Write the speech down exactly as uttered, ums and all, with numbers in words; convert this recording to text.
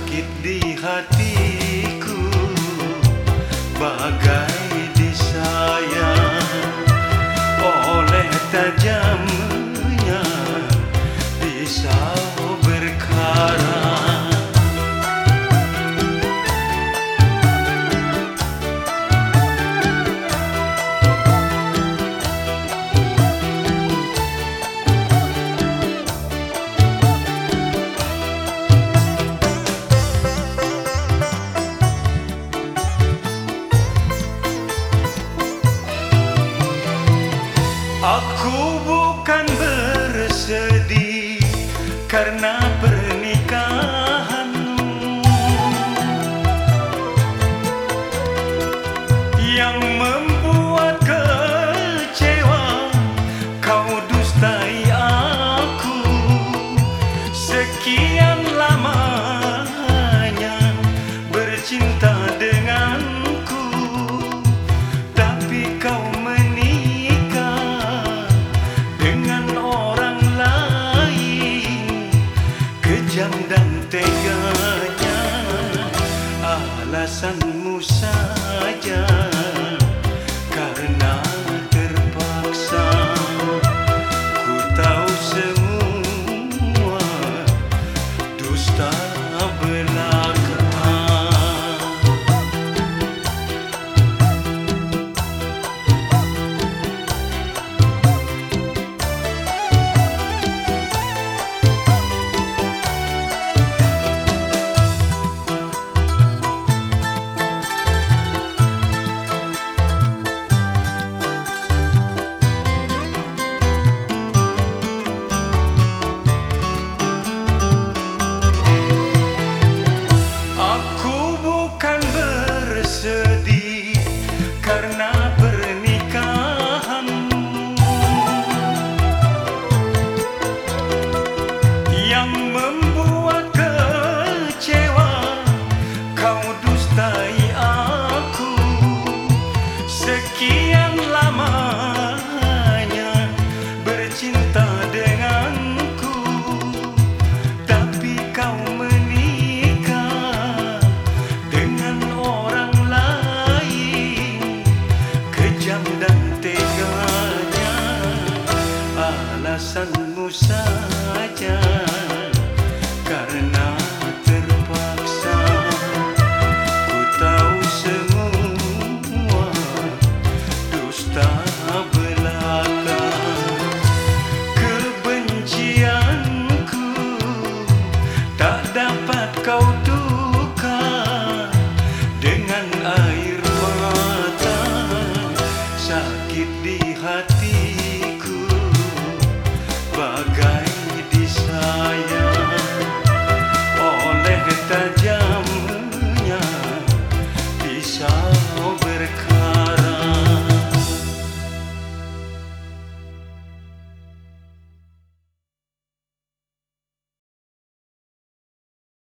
sakit di hatiku bagai disayang oleh tajamnya pisau berkarat. Aku bukan bersedih karena pernikahanmu yang membuat kecewa. Kau dustai aku sekian lamanya bercinta denganku, tapi kau kejam dan teganya. Alasanmu saja karena terpaksa. Ku tahu semua dusta belaka. Karena pernikahanmu yang membuat kecewa. Kau dustai aku sekian lamanya bercinta denganku, tapi kau menikah dengan orang lain. Kejam dan teganya. Alasanmu saja karena terpaksa. Ku tahu semua dusta belaka. Kebencianku tak dapat kau tukar dengan air mata. Sakit di hatiku bagai disayang